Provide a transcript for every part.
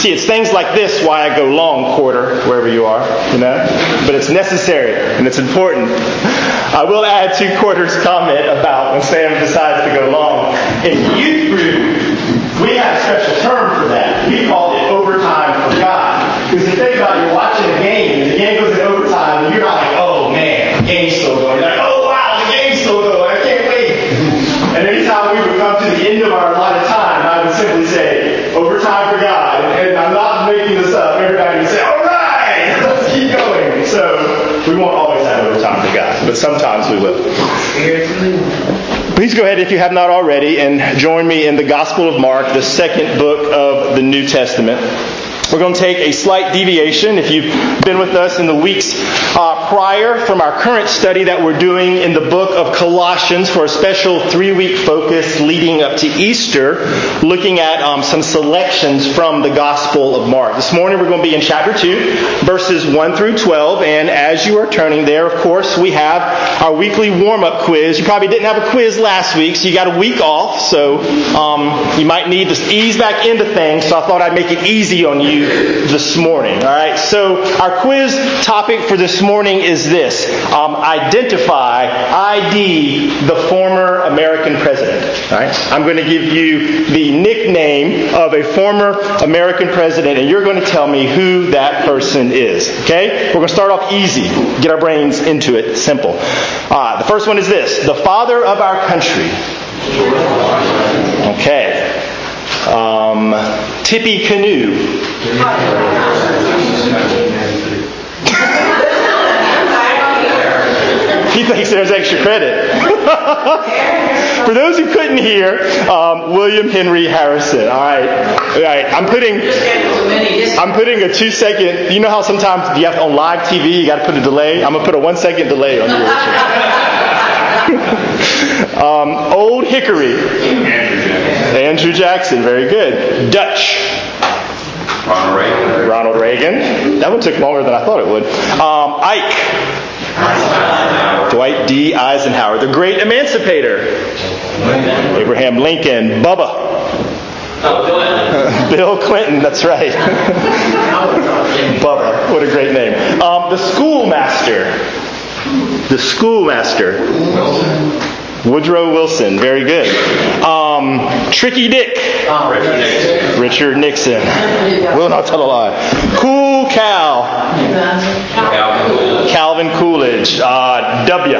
see, it's things like this why I go long, quarter, wherever you are, but it's necessary and it's important. I will add to Quarter's comment about when Sam decides to go long. In youth group, we have a special term for that. We call it overtime for God. Because if you think about it, you're watching a game, and the game goes in overtime, and you're not like, oh man, the game's still going. You're like, oh wow, the game's still going, I can't wait. And anytime we would come to the end of our allotted time, I would simply say, overtime for God. And I'm not making this up. Everybody would say, all right, let's keep going. So we won't always have overtime for God, but sometimes we will. Please go ahead, if you have not already, and join me in the Gospel of Mark, the second book of the New Testament. We're going to take a slight deviation, if you've been with us in the weeks prior, from our current study that we're doing in the book of Colossians for a special 3-week focus leading up to Easter, looking at some selections from the Gospel of Mark. This morning we're going to be in chapter 2, verses 1 through 12, and as you are turning there, of course, we have our weekly warm-up quiz. You probably didn't have a quiz last week, so you got a week off, so you might need to ease back into things, so I thought I'd make it easy on you this morning. All right, so our quiz topic for this morning is this: ID the former American president. All right, I'm going to give you the nickname of a former American president, and you're going to tell me who that person is. Okay, we're going to start off easy, get our brains into it, simple. The first one is this: the father of our country. Okay. Tippy Canoe. He thinks there's extra credit. For those who couldn't hear, William Henry Harrison. All right. I'm putting a 2-second. You know how sometimes you have on live TV you got to put a delay. I'm gonna put a 1-second delay on yours. Old Hickory. Andrew Jackson, very good. Dutch. Ronald Reagan. That one took longer than I thought it would. Ike. Dwight D. Eisenhower, the great emancipator. Abraham Lincoln. Bubba. Bill Clinton, that's right. Bubba, what a great name. The schoolmaster. Woodrow Wilson, very good. Tricky Dick. Richard Nixon. Will not tell a lie. Cool Cal. Calvin Coolidge. W.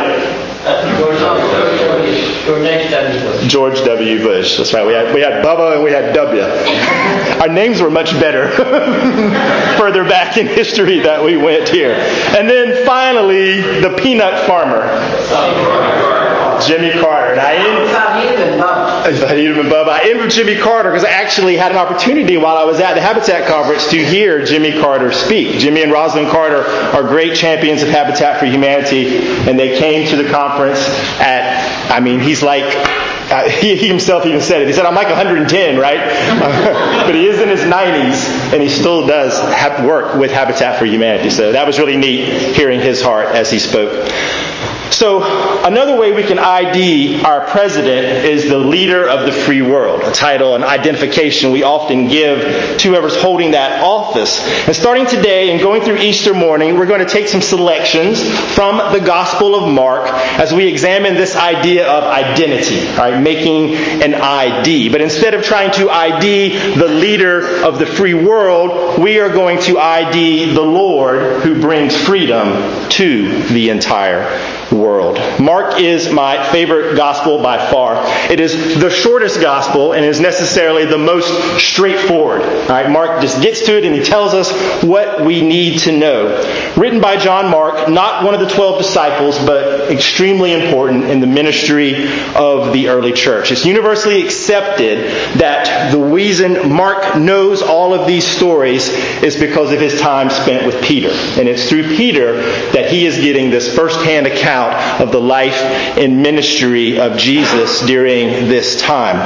George W. Bush. That's right. We had Bubba and we had W. Our names were much better further back in history that we went here. And then finally, the peanut farmer. Jimmy Carter. And I ended with Jimmy Carter because I actually had an opportunity while I was at the Habitat Conference to hear Jimmy Carter speak. Jimmy and Rosalind Carter are great champions of Habitat for Humanity, and they came to the conference he's like, he himself even said it. He said, I'm like 110, right? But he is in his 90s, and he still does work with Habitat for Humanity. So that was really neat hearing his heart as he spoke. So another way we can ID our president is the leader of the free world, a title, an identification we often give to whoever's holding that office. And starting today and going through Easter morning, we're going to take some selections from the Gospel of Mark as we examine this idea of identity, right? Making an ID. But instead of trying to ID the leader of the free world, we are going to ID the Lord who brings freedom to the entire world. Mark is my favorite gospel by far. It is the shortest gospel and is necessarily the most straightforward. All right, Mark just gets to it and he tells us what we need to know. Written by John Mark, not one of the 12 disciples, but extremely important in the ministry of the early church. It's universally accepted that the reason Mark knows all of these stories is because of his time spent with Peter. And it's through Peter that he is getting this first-hand account of the life and ministry of Jesus during this time.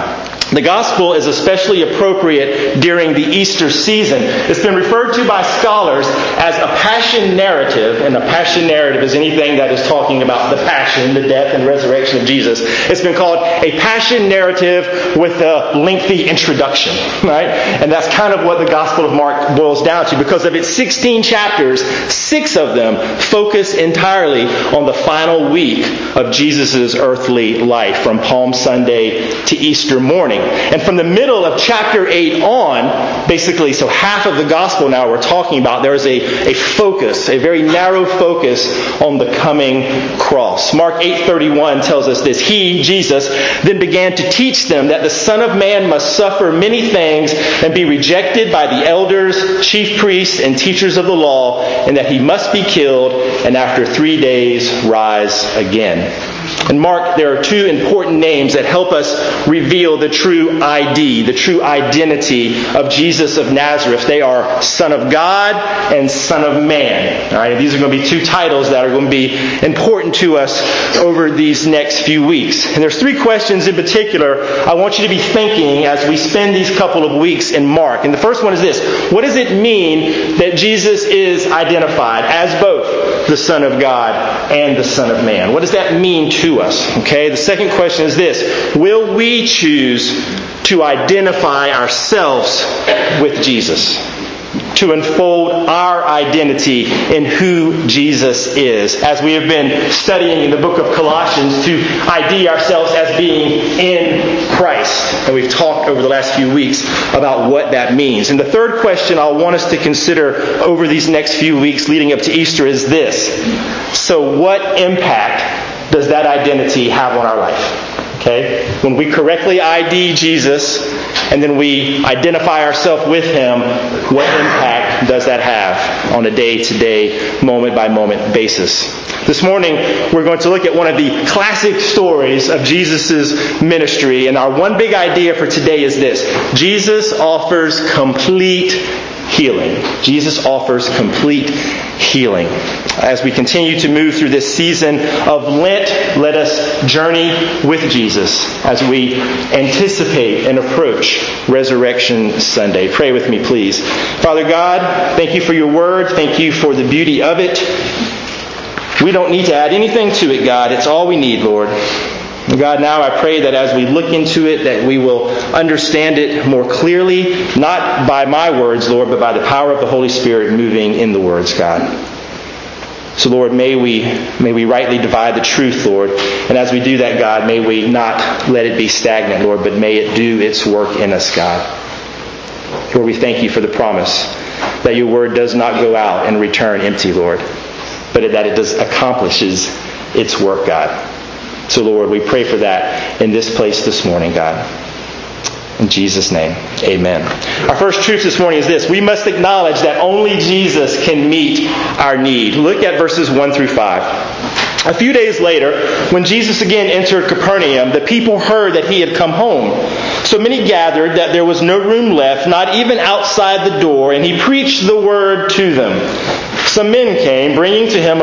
The gospel is especially appropriate during the Easter season. It's been referred to by scholars as a passion narrative, and a passion narrative is anything that is talking about the passion, the death, and resurrection of Jesus. It's been called a passion narrative with a lengthy introduction, right? And that's kind of what the Gospel of Mark boils down to. Because of its 16 chapters, 6 of them focus entirely on the final week of Jesus' earthly life, from Palm Sunday to Easter morning. And from the middle of chapter 8 on, basically, so half of the gospel now we're talking about, there is a focus, a very narrow focus on the coming cross. Mark 8:31 tells us this. He, Jesus, then began to teach them that the Son of Man must suffer many things and be rejected by the elders, chief priests, and teachers of the law, and that he must be killed and after 3 days rise again. In Mark, there are 2 important names that help us reveal the true ID, the true identity of Jesus of Nazareth. They are Son of God and Son of Man. All right, these are going to be 2 titles that are going to be important to us over these next few weeks. And there's 3 questions in particular I want you to be thinking as we spend these couple of weeks in Mark. And the first one is this. What does it mean that Jesus is identified as both the Son of God and the Son of Man? What does that mean to us? Okay, the second question is this. Will we choose to identify ourselves with Jesus? To unfold our identity in who Jesus is. As we have been studying in the book of Colossians, to ID ourselves as being in Christ. And we've talked over the last few weeks about what that means. And the third question I want us to consider over these next few weeks leading up to Easter is this. So what impact does that identity have on our life? Okay? When we correctly ID Jesus and then we identify ourselves with Him, what impact does that have on a day-to-day, moment-by-moment basis? This morning, we're going to look at one of the classic stories of Jesus' ministry. And our one big idea for today is this. Jesus offers complete healing. Jesus offers complete healing. As we continue to move through this season of Lent, let us journey with Jesus as we anticipate and approach Resurrection Sunday. Pray with me, please. Father God, thank you for your word. Thank you for the beauty of it. We don't need to add anything to it, God. It's all we need, Lord. God, now I pray that as we look into it, that we will understand it more clearly, not by my words, Lord, but by the power of the Holy Spirit moving in the words, God. So, Lord, may we rightly divide the truth, Lord. And as we do that, God, may we not let it be stagnant, Lord, but may it do its work in us, God. Lord, we thank you for the promise that your word does not go out and return empty, Lord, but that it accomplishes its work, God. So, Lord, we pray for that in this place this morning, God. In Jesus' name, amen. Our first truth this morning is this. We must acknowledge that only Jesus can meet our need. Look at verses 1 through 5. A few days later, when Jesus again entered Capernaum, the people heard that he had come home. So many gathered that there was no room left, not even outside the door, and he preached the word to them. Some men came, bringing to him a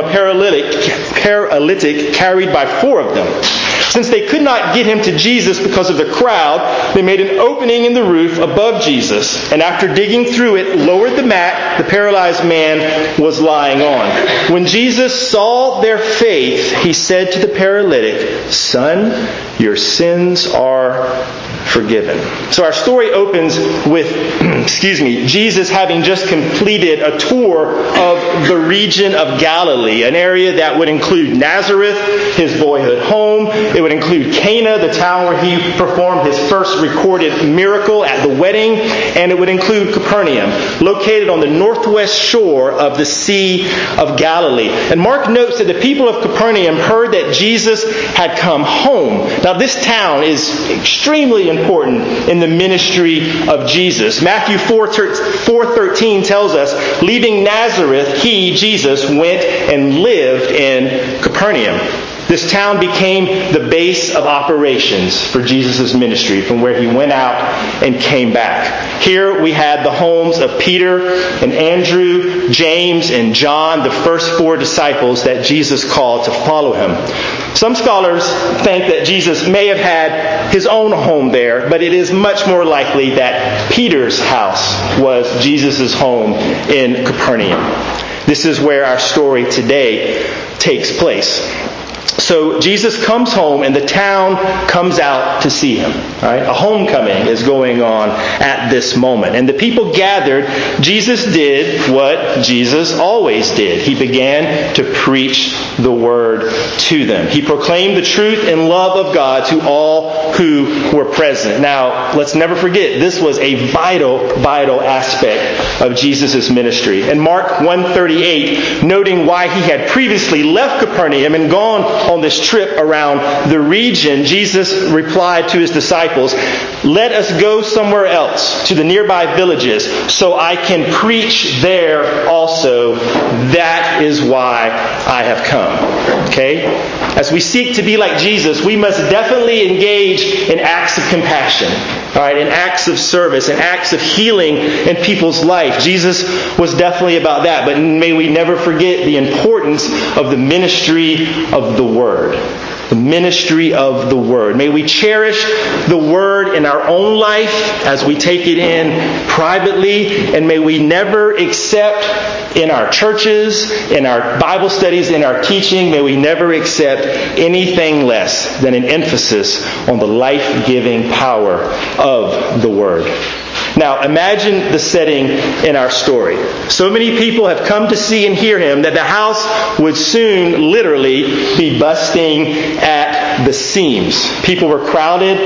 paralytic carried by 4 of them. Since they could not get him to Jesus because of the crowd, they made an opening in the roof above Jesus, and after digging through it, lowered the mat the paralyzed man was lying on. When Jesus saw their faith, he said to the paralytic, "Son, your sins are forgiven." So our story opens with, Jesus having just completed a tour of the region of Galilee, an area that would include Nazareth, his boyhood home. It would include Cana, the town where he performed his first recorded miracle at the wedding, and it would include Capernaum, located on the northwest shore of the Sea of Galilee. And Mark notes that the people of Capernaum heard that Jesus had come home. Now this town is extremely important in the ministry of Jesus. Matthew 4:13 tells us, leaving Nazareth, he, Jesus, went and lived in Capernaum. This town became the base of operations for Jesus' ministry, from where he went out and came back. Here we had the homes of Peter and Andrew, James and John, the first 4 disciples that Jesus called to follow him. Some scholars think that Jesus may have had his own home there, but it is much more likely that Peter's house was Jesus' home in Capernaum. This is where our story today takes place. So Jesus comes home and the town comes out to see him. Right? A homecoming is going on at this moment. And the people gathered. Jesus did what Jesus always did. He began to preach the word to them. He proclaimed the truth and love of God to all who were present. Now, let's never forget, this was a vital aspect of Jesus' ministry. In Mark 1:38, noting why he had previously left Capernaum and gone on this trip around the region, Jesus replied to his disciples, "Let us go somewhere else, to the nearby villages, so I can preach there also. That is why I have come." Okay? As we seek to be like Jesus, we must definitely engage in acts of compassion. All right, in acts of service, in acts of healing in people's life. Jesus was definitely about that. But may we never forget the importance of the ministry of the Word. The ministry of the Word. May we cherish the Word in our own life as we take it in privately. And may we never accept in our churches, in our Bible studies, in our teaching, may we never accept anything less than an emphasis on the life-giving power of the Word. Now, imagine the setting in our story. So many people have come to see and hear him that the house would soon literally be busting at the seams. People were crowded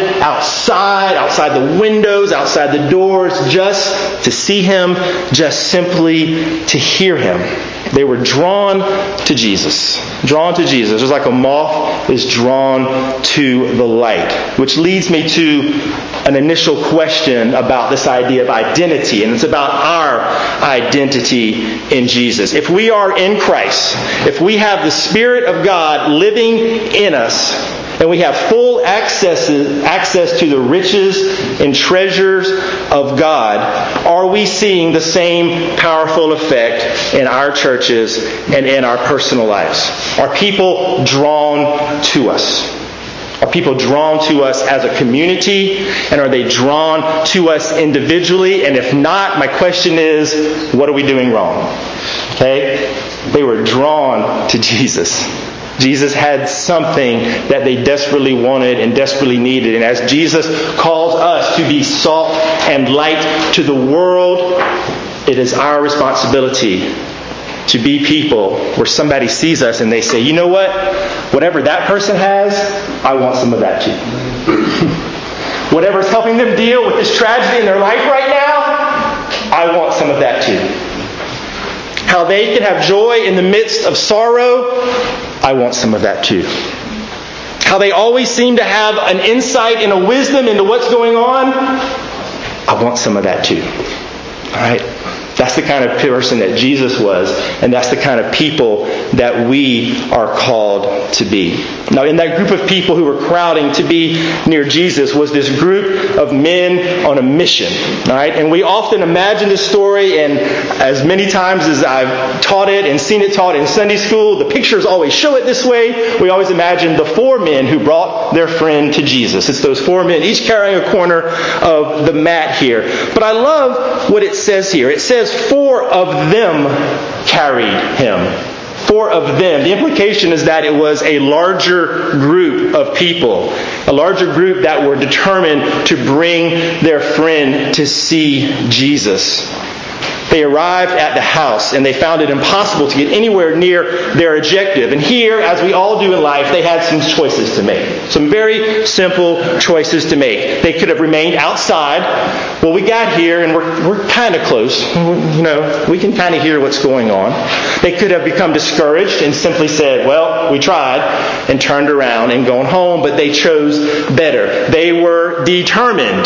outside the windows, outside the doors, just to see him, just simply to hear him. They were drawn to Jesus. Drawn to Jesus. Just like a moth is drawn to the light. Which leads me to an initial question about this idea of identity. And it's about our identity in Jesus. If we are in Christ, if we have the Spirit of God living in us, and we have full access to the riches and treasures of God, are we seeing the same powerful effect in our churches and in our personal lives? Are people drawn to us? Are people drawn to us as a community? And are they drawn to us individually? And if not, my question is, what are we doing wrong? Okay? They were drawn to Jesus. Jesus had something that they desperately wanted and desperately needed. And as Jesus calls us to be salt and light to the world, it is our responsibility to be people where somebody sees us and they say, you know what? Whatever that person has, I want some of that too. Whatever's helping them deal with this tragedy in their life right now, I want some of that too. How they can have joy in the midst of sorrow, I want some of that too. How they always seem to have an insight and a wisdom into what's going on, I want some of that too. All right? That's the kind of person that Jesus was, and that's the kind of people that we are called to be. Now, in that group of people who were crowding to be near Jesus was this group of men on a mission. All right? And we often imagine this story, and as many times as I've taught it and seen it taught in Sunday school, the pictures always show it this way. We always imagine the 4 men who brought their friend to Jesus. It's those 4 men, each carrying a corner of the mat here. But I love what it says here. It says 4 of them carried him. 4 of them. The implication is that it was a larger group of people. A larger group that were determined to bring their friend to see Jesus. They arrived at the house and they found it impossible to get anywhere near their objective. And here, as we all do in life, they had some choices to make. Some very simple choices to make. They could have remained outside. Well, we got here and we're kind of close. You know, we can kind of hear what's going on. They could have become discouraged and simply said, well, we tried, and turned around and gone home. But they chose better. They were determined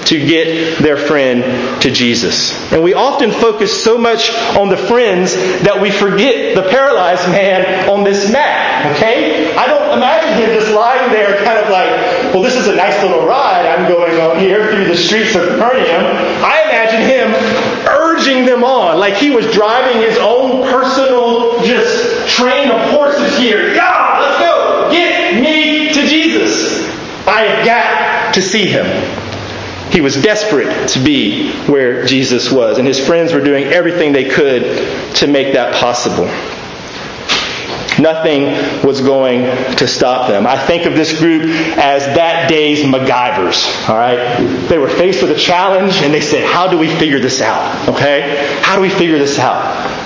to get their friend to Jesus. And we often focus so much on the friends that we forget the paralyzed man on this map. Okay? I don't imagine him just lying there kind of like, well, this is a nice little ride I'm going on here through the streets of Capernaum. I imagine him urging them on like he was driving his own personal just train of horses here. Yeah, let's go. Get me to Jesus. I have got to see him. He was desperate to be where Jesus was, and his friends were doing everything they could to make that possible. Nothing was going to stop them. I think of this group as that day's MacGyvers. All right? They were faced with a challenge, and they said, how do we figure this out? Okay? How do we figure this out?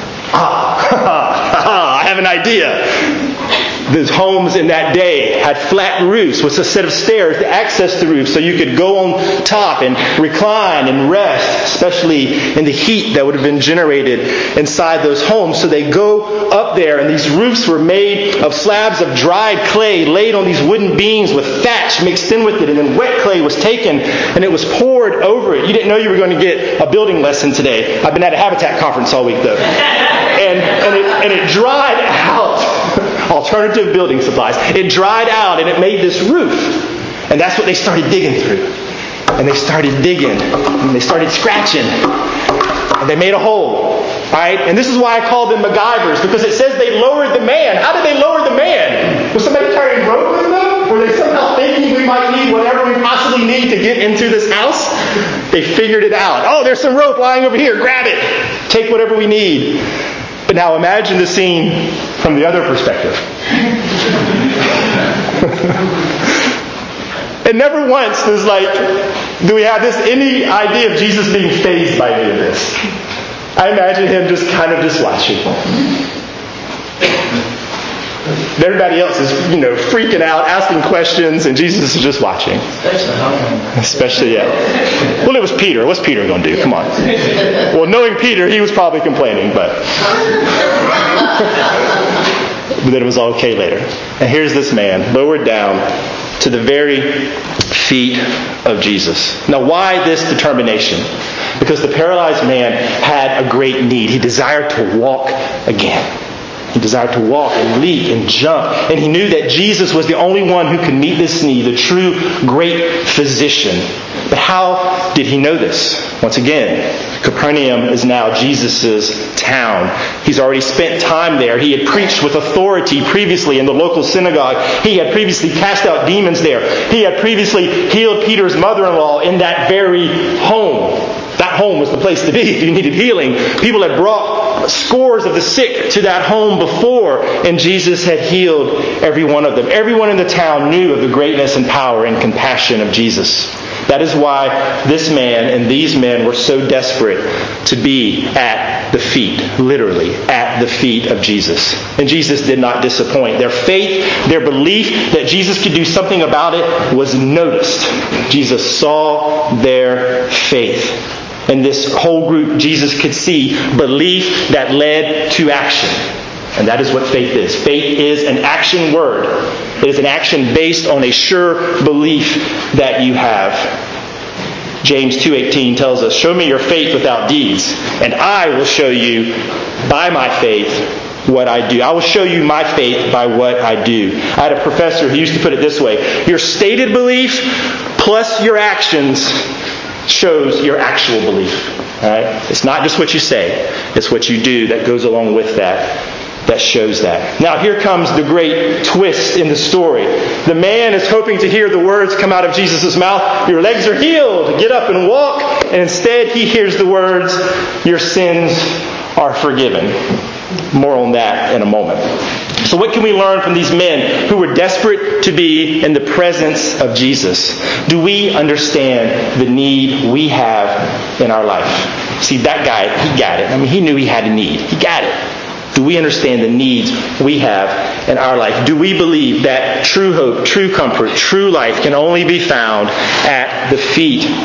I have an idea. The homes in that day had flat roofs with a set of stairs to access the roof so you could go on top and recline and rest, especially in the heat that would have been generated inside those homes. So they go up there, and these roofs were made of slabs of dried clay laid on these wooden beams with thatch mixed in with it, and then wet clay was taken and it was poured over it. You didn't know you were going to get a building lesson today. I've been at a Habitat conference all week though. And it dried out. Alternative building supplies. It dried out and it made this roof. And that's what they started digging through. And they started digging. And they started scratching. And they made a hole. Right? And this is why I call them MacGyvers. Because it says they lowered the man. How did they lower the man? Was somebody carrying rope with them? Were they somehow thinking we might need whatever we possibly need to get into this house? They figured it out. Oh, there's some rope lying over here. Grab it. Take whatever we need. But now imagine the scene from the other perspective. And never once do we have any idea of Jesus being fazed by any of this. I imagine him just watching. Everybody else is, freaking out, asking questions, and Jesus is just watching. Especially, yeah. Well, it was Peter. What's Peter going to do? Come on. Well, knowing Peter, he was probably complaining, but then it was all okay later. And here's this man, lowered down to the very feet of Jesus. Now, why this determination? Because the paralyzed man had a great need. He desired to walk again. He desired to walk and leap and jump. And he knew that Jesus was the only one who could meet this need, the true great physician. But how did he know this? Once again, Capernaum is now Jesus' town. He's already spent time there. He had preached with authority previously in the local synagogue. He had previously cast out demons there. He had previously healed Peter's mother-in-law in that very home. That home was the place to be if you needed healing. People had brought scores of the sick to that home before, and Jesus had healed every one of them. Everyone in the town knew of the greatness and power and compassion of Jesus. That is why this man and these men were so desperate to be at the feet, literally, at the feet of Jesus. And Jesus did not disappoint. Their faith, their belief that Jesus could do something about it was noticed. Jesus saw their faith. And this whole group, Jesus could see belief that led to action. And that is what faith is. Faith is an action word. It is an action based on a sure belief that you have. James 2:18 tells us, "Show me your faith without deeds, and I will show you by my faith what I do." I will show you my faith by what I do. I had a professor who used to put it this way: your stated belief plus your actions shows your actual belief. All right? It's not just what you say. It's what you do that goes along with that shows that. Now here comes the great twist in the story. The man is hoping to hear the words come out of Jesus' mouth, "Your legs are healed, get up and walk." And instead he hears the words, "Your sins are forgiven." More on that in a moment. So what can we learn from these men who were desperate to be in the presence of Jesus? Do we understand the need we have in our life? See, that guy, he got it. I mean, he knew he had a need. He got it. Do we understand the needs we have in our life? Do we believe that true hope, true comfort, true life can only be found at the feet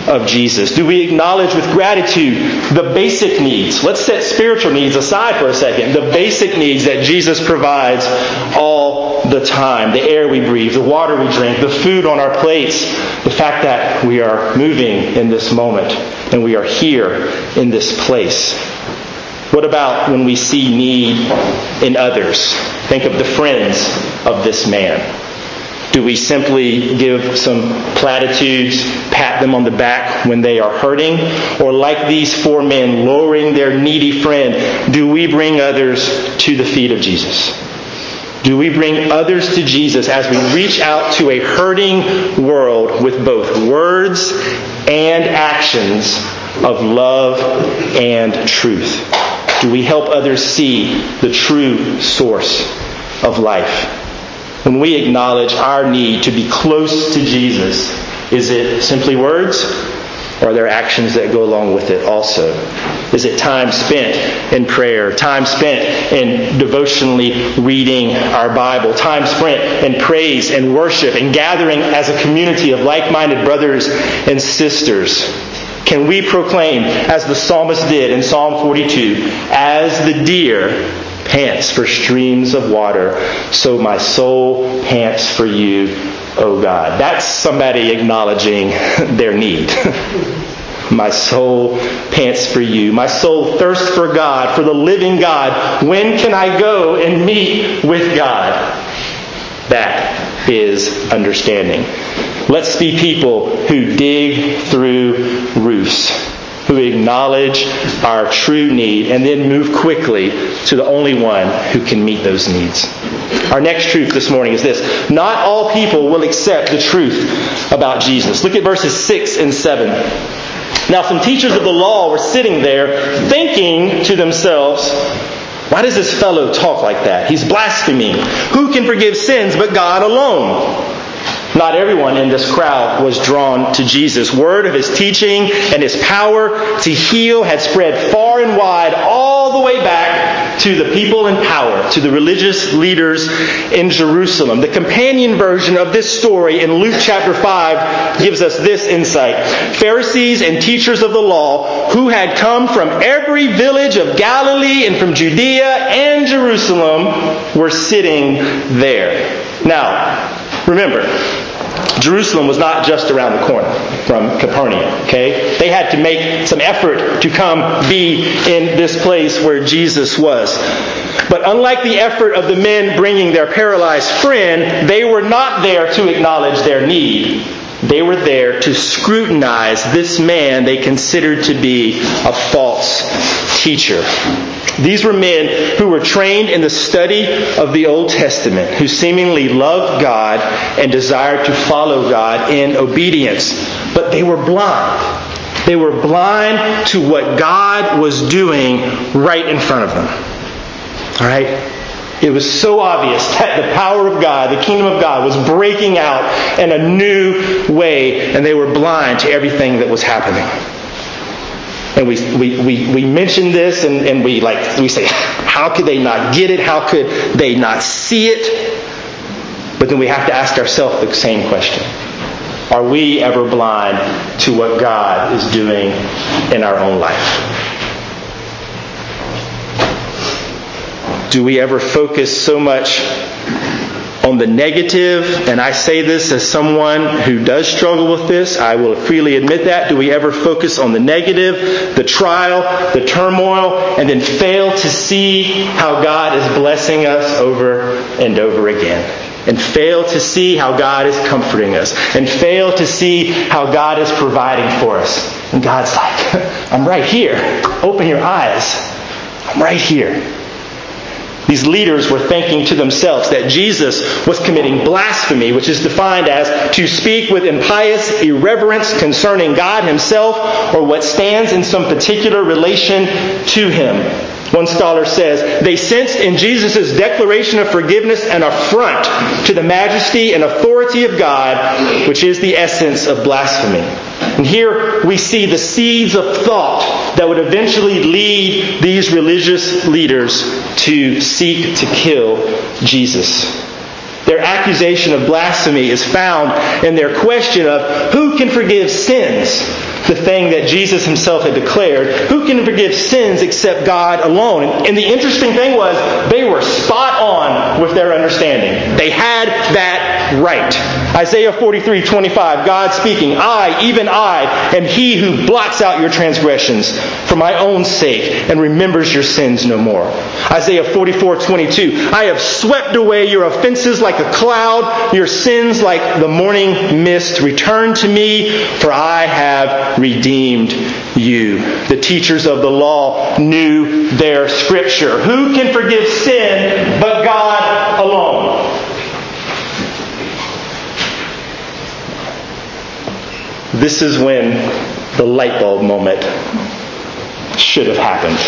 of Jesus? Do we acknowledge with gratitude the basic needs? Let's set spiritual needs aside for a second. The basic needs that Jesus provides all the time. The air we breathe, the water we drink, the food on our plates, the fact that we are moving in this moment and we are here in this place. What about when we see need in others? Think of the friends of this man. Do we simply give some platitudes, pat them on the back when they are hurting? Or like these 4 men lowering their needy friend, do we bring others to the feet of Jesus? Do we bring others to Jesus as we reach out to a hurting world with both words and actions of love and truth? Do we help others see the true source of life? When we acknowledge our need to be close to Jesus, is it simply words? Or are there actions that go along with it also? Is it time spent in prayer? Time spent in devotionally reading our Bible? Time spent in praise and worship and gathering as a community of like-minded brothers and sisters? Can we proclaim, as the psalmist did in Psalm 42, as the deer pants for streams of water, so my soul pants for you, O God. That's somebody acknowledging their need. My soul pants for you. My soul thirsts for God, for the living God. When can I go and meet with God? That is understanding. Let's be people who dig through roofs, who acknowledge our true need, and then move quickly to the only one who can meet those needs. Our next truth this morning is this: not all people will accept the truth about Jesus. Look at verses 6 and 7. Now some teachers of the law were sitting there thinking to themselves, why does this fellow talk like that? He's blaspheming. Who can forgive sins but God alone? Not everyone in this crowd was drawn to Jesus. Word of his teaching and his power to heal had spread far and wide, all the way back to the people in power, to the religious leaders in Jerusalem. The companion version of this story in Luke chapter 5 gives us this insight. Pharisees and teachers of the law who had come from every village of Galilee and from Judea and Jerusalem were sitting there. Now, remember, Jerusalem was not just around the corner from Capernaum, okay? They had to make some effort to come be in this place where Jesus was. But unlike the effort of the men bringing their paralyzed friend, they were not there to acknowledge their need. They were there to scrutinize this man they considered to be a false teacher. These were men who were trained in the study of the Old Testament, who seemingly loved God and desired to follow God in obedience. But they were blind. They were blind to what God was doing right in front of them. All right? It was so obvious that the power of God, the kingdom of God, was breaking out in a new way, and they were blind to everything that was happening. And we mention this, and we say, how could they not get it? How could they not see it? But then we have to ask ourselves the same question. Are we ever blind to what God is doing in our own life? Do we ever focus so much on the negative? And I say this as someone who does struggle with this. I will freely admit that. Do we ever focus on the negative, the trial, the turmoil, and then fail to see how God is blessing us over and over again? And fail to see how God is comforting us? And fail to see how God is providing for us? And God's like, I'm right here. Open your eyes. I'm right here. These leaders were thinking to themselves that Jesus was committing blasphemy, which is defined as to speak with impious irreverence concerning God himself or what stands in some particular relation to him. One scholar says, they sensed in Jesus' declaration of forgiveness an affront to the majesty and authority of God, which is the essence of blasphemy. And here we see the seeds of thought that would eventually lead these religious leaders to seek to kill Jesus. Their accusation of blasphemy is found in their question of who can forgive sins. the thing that Jesus himself had declared. Who can forgive sins except God alone? And the interesting thing was, they were spot on with their understanding. They had that right. Isaiah 43:25, God speaking, I, even I, am he who blots out your transgressions for my own sake and remembers your sins no more. Isaiah 44:22, I have swept away your offenses like a cloud, your sins like the morning mist. Return to me, for I have redeemed you. The teachers of the law knew their scripture. Who can forgive sin but God alone? This is when the light bulb moment should have happened.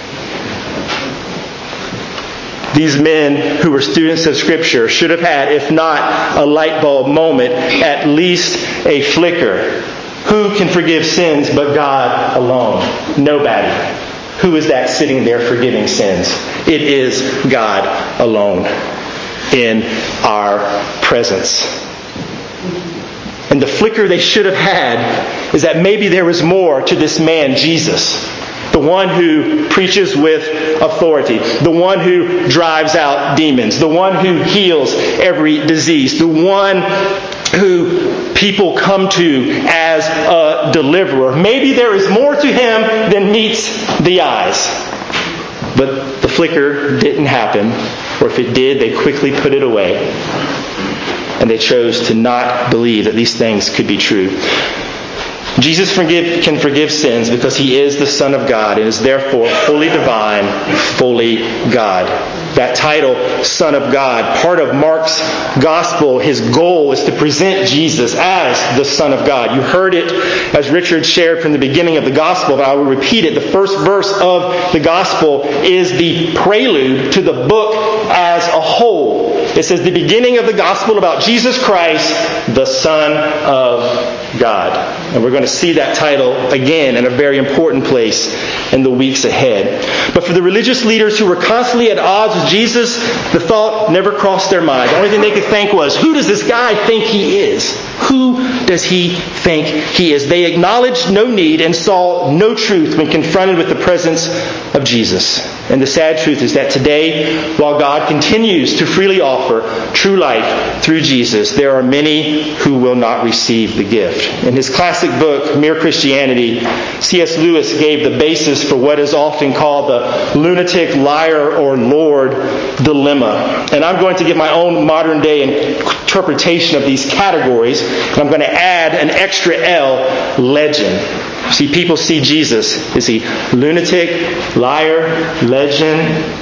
These men who were students of Scripture should have had, if not a light bulb moment, at least a flicker. Who can forgive sins but God alone? Nobody. Who is that sitting there forgiving sins? It is God alone in our presence. And the flicker they should have had is that maybe there was more to this man, Jesus. The one who preaches with authority. The one who drives out demons. The one who heals every disease. The one who people come to as a deliverer. Maybe there is more to him than meets the eyes. But the flicker didn't happen. Or if it did, they quickly put it away. And they chose to not believe that these things could be true. Jesus can forgive sins because he is the Son of God and is therefore fully divine, fully God. That title, Son of God, part of Mark's gospel, his goal is to present Jesus as the Son of God. You heard it as Richard shared from the beginning of the gospel, but I will repeat it. The first verse of the gospel is the prelude to the book as a whole. It says the beginning of the gospel about Jesus Christ, the Son of God. And we're going to see that title again in a very important place in the weeks ahead. But for the religious leaders who were constantly at odds with Jesus, the thought never crossed their mind. The only thing they could think was, who does this guy think he is? Who does he think he is? They acknowledged no need and saw no truth when confronted with the presence of Jesus. And the sad truth is that today, while God continues to freely offer true life through Jesus, there are many who will not receive the gift. In his classic book, Mere Christianity, C.S. Lewis gave the basis for what is often called the lunatic, liar, or Lord dilemma. And I'm going to give my own modern day interpretation of these categories. And I'm going to add an extra L, legend. See, people see Jesus. Is he lunatic, liar, legend?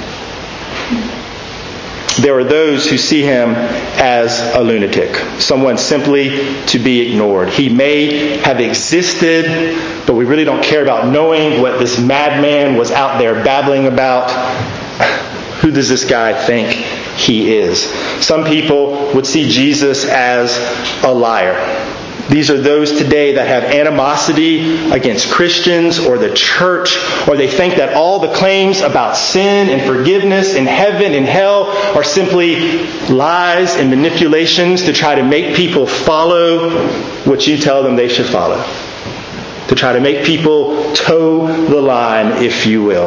There are those who see him as a lunatic, someone simply to be ignored. He may have existed, but we really don't care about knowing what this madman was out there babbling about. Who does this guy think he is? Some people would see Jesus as a liar. These are those today that have animosity against Christians or the church, or they think that all the claims about sin and forgiveness and heaven and hell are simply lies and manipulations to try to make people follow what you tell them they should follow. To try to make people toe the line, if you will.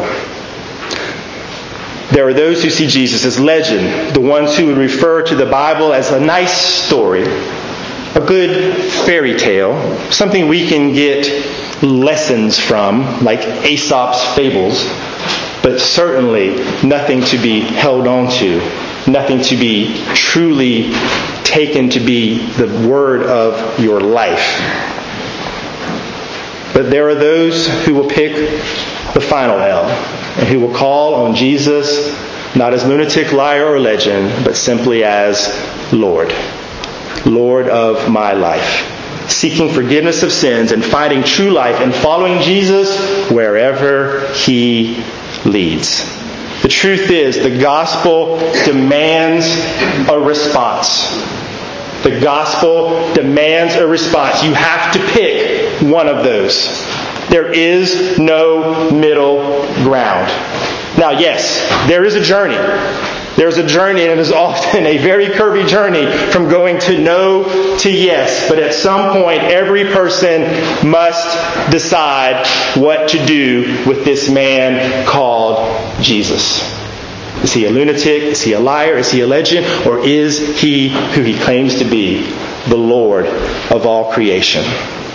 There are those who see Jesus as legend, the ones who would refer to the Bible as a nice story, a good fairy tale, something we can get lessons from, like Aesop's fables, but certainly nothing to be held on to, nothing to be truly taken to be the word of your life. But there are those who will pick the final L, and who will call on Jesus not as lunatic, liar, or legend, but simply as Lord. Lord of my life, seeking forgiveness of sins and finding true life and following Jesus wherever he leads. The truth is, the gospel demands a response. The gospel demands a response. You have to pick one of those. There is no middle ground. Now, yes, there is a journey. There's a journey, and it is often a very curvy journey from going to no to yes. But at some point, every person must decide what to do with this man called Jesus. Is he a lunatic? Is he a liar? Is he a legend? Or is he who he claims to be, the Lord of all creation?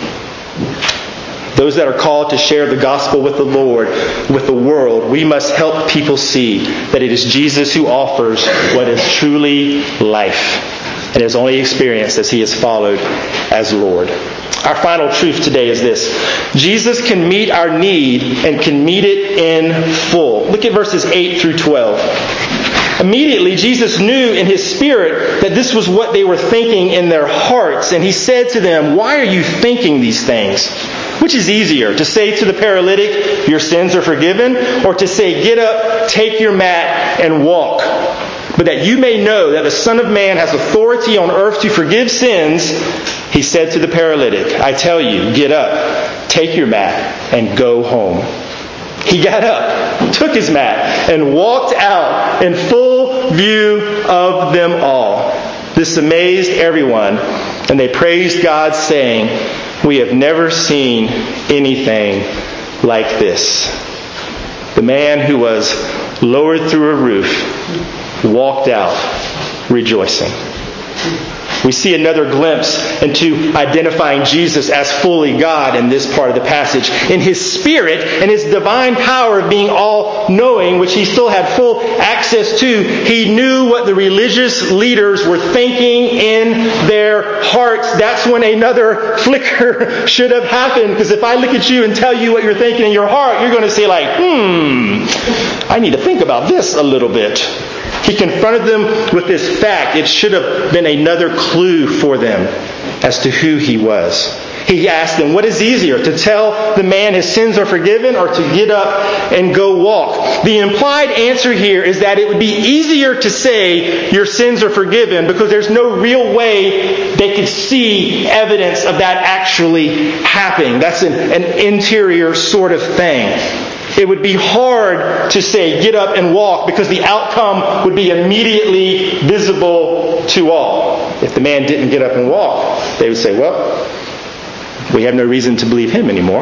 Those that are called to share the gospel with the Lord, with the world, we must help people see that it is Jesus who offers what is truly life, and is only experienced as he is followed as Lord. Our final truth today is this: Jesus can meet our need and can meet it in full. Look at verses 8 through 12. Immediately, Jesus knew in his spirit that this was what they were thinking in their hearts, and he said to them, "Why are you thinking these things? Which is easier, to say to the paralytic, 'Your sins are forgiven,' or to say, 'Get up, take your mat, and walk'? But that you may know that the Son of Man has authority on earth to forgive sins," he said to the paralytic, "I tell you, get up, take your mat, and go home." He got up, took his mat, and walked out in full view of them all. This amazed everyone, and they praised God, saying, "We have never seen anything like this." The man who was lowered through a roof walked out rejoicing. We see another glimpse into identifying Jesus as fully God in this part of the passage. In his spirit and his divine power of being all-knowing, which he still had full access to, he knew what the religious leaders were thinking in their hearts. That's when another flicker should have happened. Because if I look at you and tell you what you're thinking in your heart, you're going to say like, I need to think about this a little bit. He confronted them with this fact. It should have been another clue for them as to who he was. He asked them, what is easier, to tell the man his sins are forgiven or to get up and go walk? The implied answer here is that it would be easier to say your sins are forgiven because there's no real way they could see evidence of that actually happening. That's an interior sort of thing. It would be hard to say, get up and walk, because the outcome would be immediately visible to all. If the man didn't get up and walk, they would say, well, we have no reason to believe him anymore.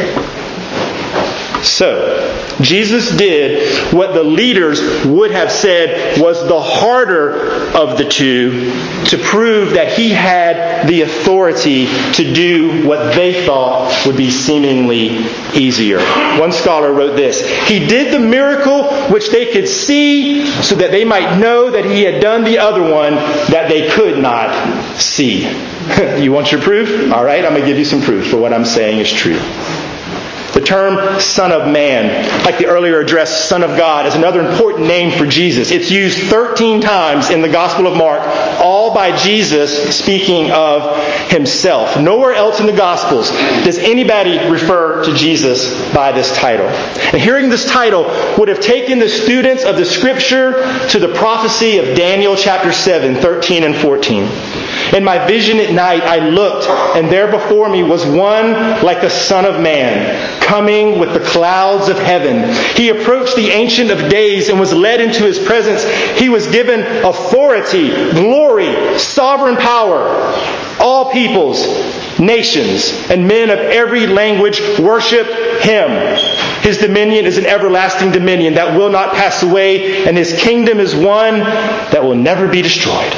So, Jesus did what the leaders would have said was the harder of the two, to prove that he had the authority to do what they thought would be seemingly easier. One scholar wrote this: he did the miracle which they could see so that they might know that he had done the other one that they could not see. You want your proof? All right, I'm going to give you some proof for what I'm saying is true. The term Son of Man, like the earlier address Son of God, is another important name for Jesus. It's used 13 times in the Gospel of Mark, all by Jesus speaking of himself. Nowhere else in the Gospels does anybody refer to Jesus by this title. And hearing this title would have taken the students of the Scripture to the prophecy of Daniel chapter 7, 13 and 14. In my vision at night I looked, and there before me was one like the Son of Man, coming with the clouds of heaven. He approached the Ancient of Days and was led into his presence. He was given authority, glory, sovereign power. All peoples, nations, and men of every language worship him. His dominion is an everlasting dominion that will not pass away, and his kingdom is one that will never be destroyed.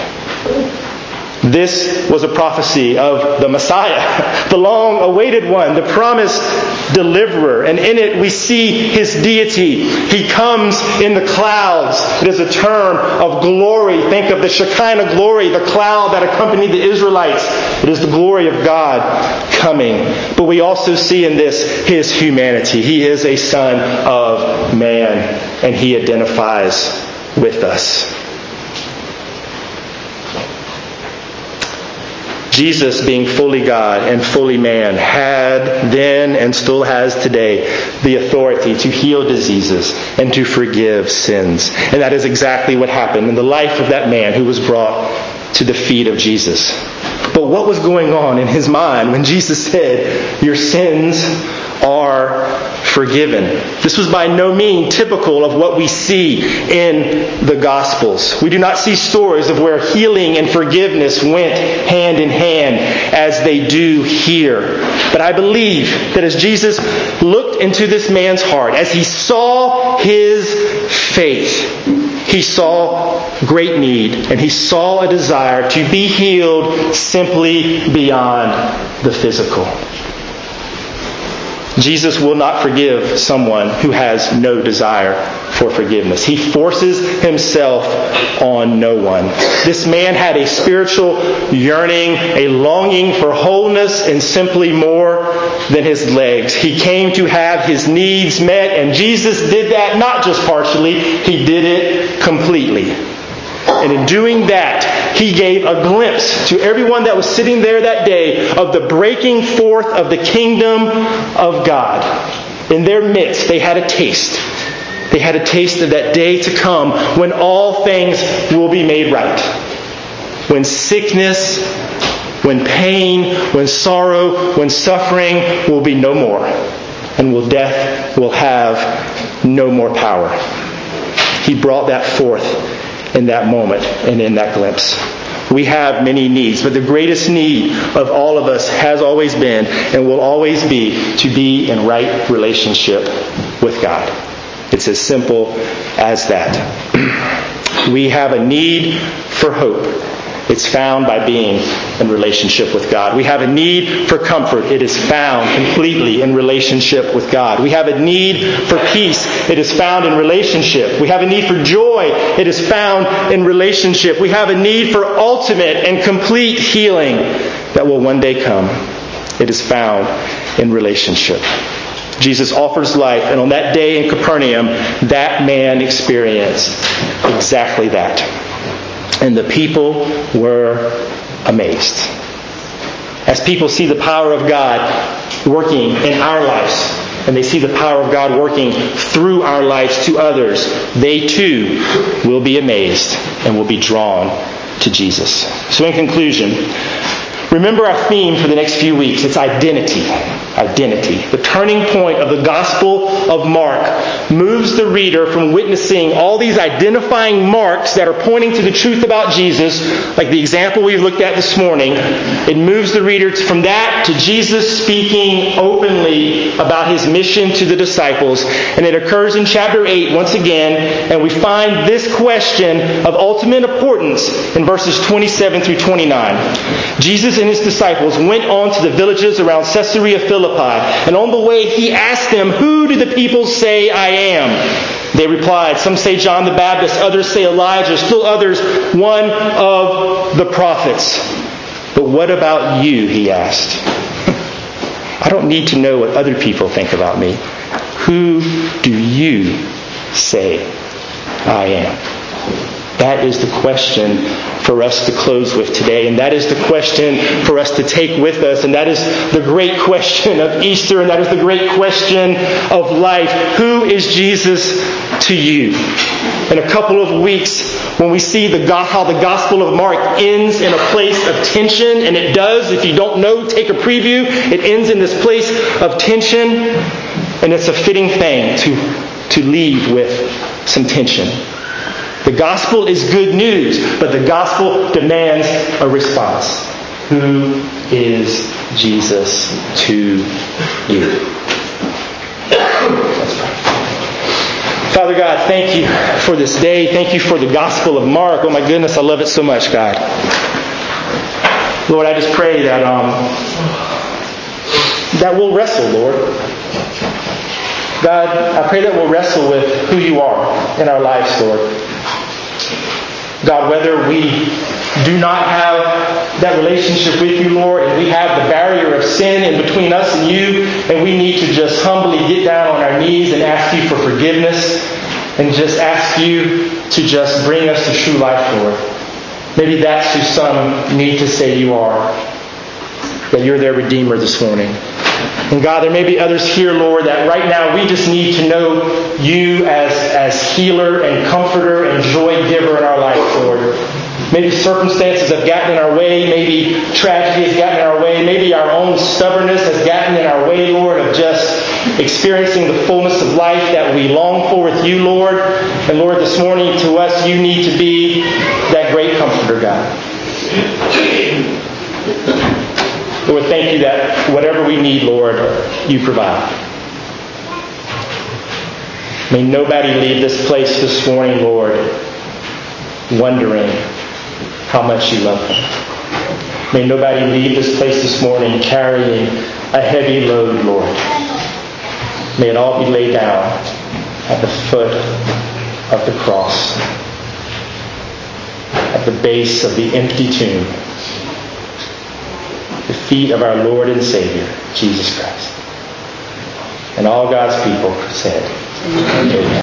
This was a prophecy of the Messiah, the long-awaited one, the promised deliverer. And in it we see his deity. He comes in the clouds. It is a term of glory. Think of the Shekinah glory, the cloud that accompanied the Israelites. It is the glory of God coming. But we also see in this his humanity. He is a Son of Man, and he identifies with us. Jesus, being fully God and fully man, had then and still has today the authority to heal diseases and to forgive sins. And that is exactly what happened in the life of that man who was brought to the feet of Jesus. But what was going on in his mind when Jesus said, your sins are forgiven. This was by no means typical of what we see in the Gospels. We do not see stories of where healing and forgiveness went hand in hand as they do here. But I believe that as Jesus looked into this man's heart, as he saw his faith, he saw great need, and he saw a desire to be healed simply beyond the physical. Jesus will not forgive someone who has no desire for forgiveness. He forces himself on no one. This man had a spiritual yearning, a longing for wholeness and simply more than his legs. He came to have his needs met, and Jesus did that not just partially, he did it completely. And in doing that, he gave a glimpse to everyone that was sitting there that day of the breaking forth of the kingdom of God. In their midst, they had a taste. They had a taste of that day to come when all things will be made right. When sickness, when pain, when sorrow, when suffering will be no more. And death will have no more power. He brought that forth in that moment and in that glimpse. We have many needs, but the greatest need of all of us has always been and will always be to be in right relationship with God. It's as simple as that. We have a need for hope. It's found by being in relationship with God. We have a need for comfort. It is found completely in relationship with God. We have a need for peace. It is found in relationship. We have a need for joy. It is found in relationship. We have a need for ultimate and complete healing that will one day come. It is found in relationship. Jesus offers life, and on that day in Capernaum, that man experienced exactly that. And the people were amazed. As people see the power of God working in our lives, and they see the power of God working through our lives to others, they too will be amazed and will be drawn to Jesus. So in conclusion, remember our theme for the next few weeks. It's identity. Identity. The turning point of the Gospel of Mark moves the reader from witnessing all these identifying marks that are pointing to the truth about Jesus, like the example we've looked at this morning. It moves the reader from that to Jesus speaking openly about his mission to the disciples. And it occurs in chapter 8 once again, and we find this question of ultimate importance in verses 27 through 29. Jesus and his disciples went on to the villages around Caesarea Philippi, and on the way he asked them, "Who do the people say I am?" They replied, "Some say John the Baptist, others say Elijah, still others one of the prophets." "But what about you?" he asked. "I don't need to know what other people think about me. Who do you say I am?" That is the question for us to close with today. And that is the question for us to take with us. And that is the great question of Easter. And that is the great question of life. Who is Jesus to you? In a couple of weeks, when we see how the Gospel of Mark ends in a place of tension, and it does, if you don't know, take a preview. It ends in this place of tension. And it's a fitting thing to leave with some tension. The gospel is good news, but the gospel demands a response. Who is Jesus to you? Let's pray. Father God, thank you for this day. Thank you for the Gospel of Mark. Oh my goodness, I love it so much, God. Lord, I just pray that we'll wrestle, Lord. God, I pray that we'll wrestle with who you are in our lives, Lord. God, whether we do not have that relationship with you, Lord, and we have the barrier of sin in between us and you, and we need to just humbly get down on our knees and ask you for forgiveness, and just ask you to just bring us to true life, Lord. Maybe that's who some need to say you are, that you're their Redeemer this morning. And God, there may be others here, Lord, that right now we just need to know you as healer and comforter and joy giver in our life, Lord. Maybe circumstances have gotten in our way. Maybe tragedy has gotten in our way. Maybe our own stubbornness has gotten in our way, Lord, of just experiencing the fullness of life that we long for with you, Lord. And Lord, this morning to us, you need to be that great comforter, God. Lord, thank you that whatever we need, Lord, you provide. May nobody leave this place this morning, Lord, wondering how much you love them. May nobody leave this place this morning carrying a heavy load, Lord. May it all be laid down at the foot of the cross, at the base of the empty tomb, the feet of our Lord and Savior, Jesus Christ. And all God's people said, Amen.